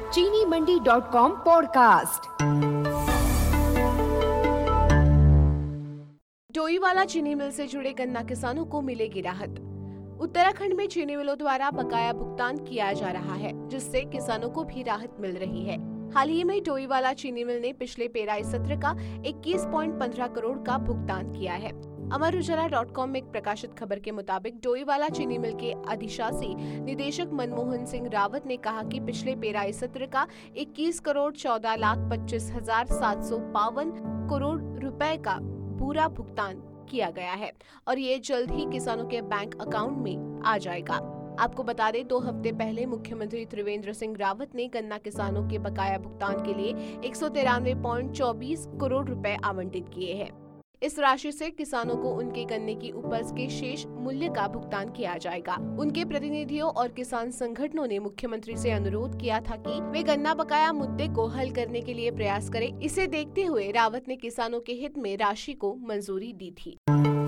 चीनी मंडी.com पॉडकास्ट। डोईवाला चीनी मिल से जुड़े गन्ना किसानों को मिलेगी राहत। उत्तराखंड में चीनी मिलों द्वारा बकाया भुगतान किया जा रहा है, जिससे किसानों को भी राहत मिल रही है। हाल ही में डोईवाला चीनी मिल ने पिछले पेराई सत्र का 21.15 करोड़ का भुगतान किया है। अमर उजाला.com में एक प्रकाशित खबर के मुताबिक डोईवाला चीनी मिल के अधिशासी निदेशक मनमोहन सिंह रावत ने कहा कि पिछले पेराई सत्र का 21,14,25,752 करोड़ रुपए का पूरा भुगतान किया गया है और ये जल्द ही किसानों के बैंक अकाउंट में आ जाएगा। आपको बता दें, 2 हफ्ते पहले मुख्यमंत्री त्रिवेंद्र सिंह रावत ने गन्ना किसानों के बकाया भुगतान के लिए 193.24 करोड़ रुपए आवंटित किए हैं। इस राशि से किसानों को उनके गन्ने की उपज के शेष मूल्य का भुगतान किया जाएगा। उनके प्रतिनिधियों और किसान संगठनों ने मुख्यमंत्री से अनुरोध किया था कि वे गन्ना बकाया मुद्दे को हल करने के लिए प्रयास करें। इसे देखते हुए रावत ने किसानों के हित में राशि को मंजूरी दी थी।